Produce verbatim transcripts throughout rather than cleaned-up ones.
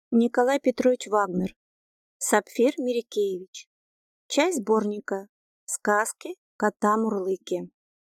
Николай Петрович Вагнер. Сапфир Мерикеевич. Часть сборника. Сказки кота-мурлыки.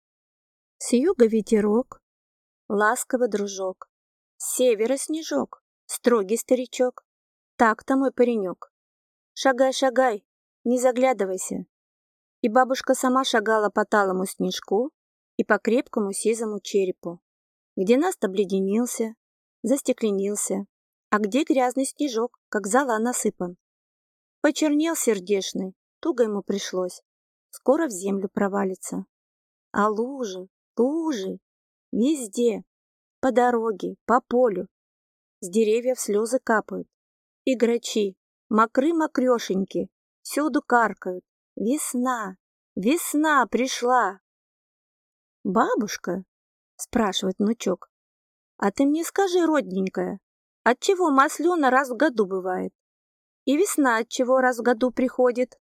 С юга ветерок, ласковый дружок, с севера снежок, строгий старичок. Так-то мой паренек. Шагай, шагай, не заглядывайся. И бабушка сама шагала по талому снежку и по крепкому сизому черепу, где наст обледенился, застекленился, а где грязный снежок, как зола насыпан. Почернел сердешный, туго ему пришлось, скоро в землю провалится. А лужи, лужи, везде, по дороге, по полю, с деревьев слезы капают, и грачи, мокры-мокрешеньки, всюду каркают. Весна, весна пришла. «Бабушка?» — спрашивает внучок. «А ты мне скажи, родненькая, отчего маслёна раз в году бывает? И весна отчего раз в году приходит?»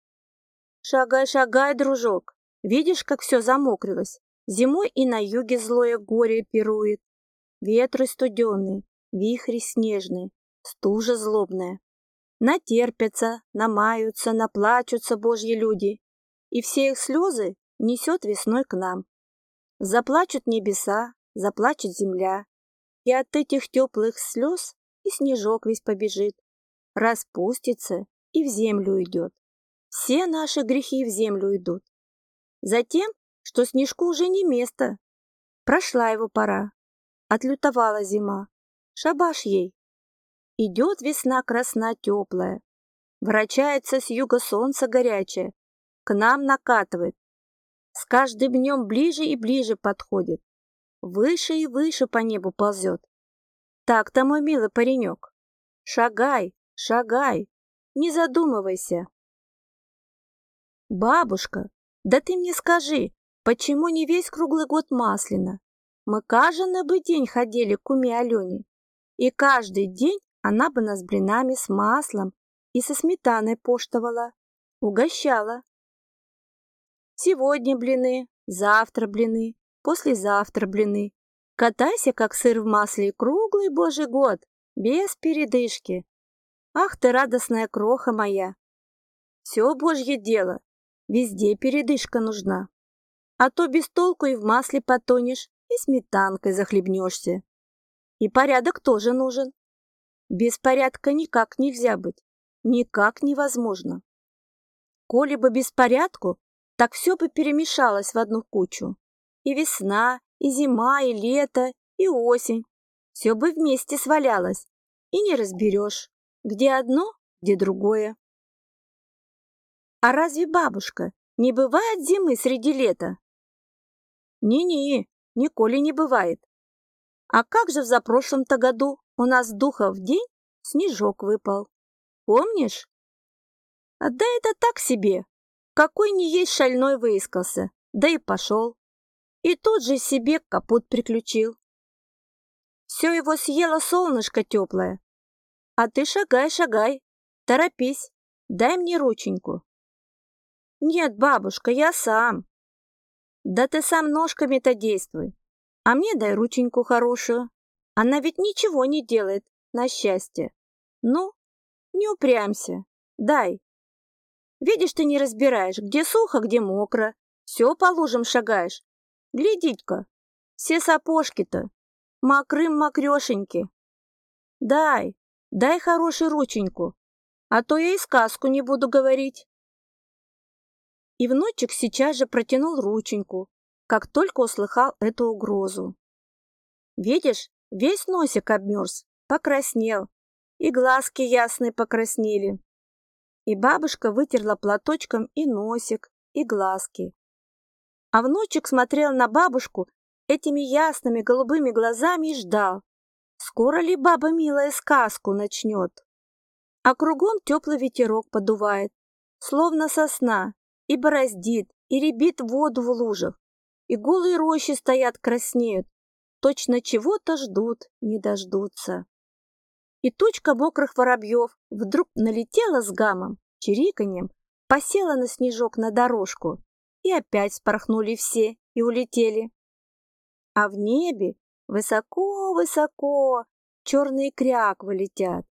«Шагай, шагай, дружок, видишь, как все замокрилось? Зимой и на юге злое горе пирует. Ветры студеные, вихри снежные, стужа злобная. Натерпятся, намаются, наплачутся божьи люди, и все их слезы несет весной к нам. Заплачут небеса, заплачет земля, и от этих теплых слез и снежок весь побежит, распустится и в землю идет. Все наши грехи в землю идут. Затем, что снежку уже не место, прошла его пора, отлютовала зима, шабаш ей. Идет весна красна теплая, вращается с юга солнце горячее, к нам накатывает, с каждым днем ближе и ближе подходит, выше и выше по небу ползет. Так-то, мой милый паренек, шагай, шагай, не задумывайся. Бабушка, да ты мне скажи, почему не весь круглый год Маслина? Мы каждый бы день ходили к куме Алене, и каждый день она бы нас блинами с маслом и со сметаной поштовала, угощала. Сегодня блины, завтра блины, послезавтра блины. Катайся, как сыр в масле, круглый божий год, без передышки. Ах ты, радостная кроха моя! Все божье дело, везде передышка нужна. А то без толку и в масле потонешь, и сметанкой захлебнешься. И порядок тоже нужен. Без порядка никак нельзя быть, никак невозможно. Коли бы без порядку, так все бы перемешалось в одну кучу. И весна, и зима, и лето, и осень. Все бы вместе свалялось, и не разберешь, где одно, где другое. А разве, бабушка, не бывает зимы среди лета? Не-не, николи не бывает. А как же в запрошлом-то году у нас духов день снежок выпал? Помнишь? А да это так себе. Какой ни есть шальной выискался, да и пошел. И тут же себе капут приключил. Все его съело солнышко теплое. А ты шагай, шагай, торопись, дай мне рученьку. Нет, бабушка, я сам. Да ты сам ножками-то действуй. А мне дай рученьку хорошую. Она ведь ничего не делает, на счастье. Ну, не упрямься, дай. Видишь, ты не разбираешь, где сухо, где мокро. Все по лужам шагаешь. Глядите-ка, все сапожки-то, мокрым-мокрешеньки. Дай, дай хорошую рученьку, а то я и сказку не буду говорить. И внучек сейчас же протянул рученьку, как только услыхал эту угрозу. Видишь, весь носик обмерз, покраснел, и глазки ясные покраснели. И бабушка вытерла платочком и носик, и глазки. А внучек смотрел на бабушку этими ясными голубыми глазами и ждал, скоро ли баба милая сказку начнет. А кругом теплый ветерок подувает, словно сосна, и бороздит, и рябит воду в лужах, и голые рощи стоят краснеют, точно чего-то ждут, не дождутся. И тучка мокрых воробьев вдруг налетела с гамом, чириканьем, посела на снежок на дорожку, и опять спорхнули все и улетели. А в небе высоко-высоко черные кряквы летят,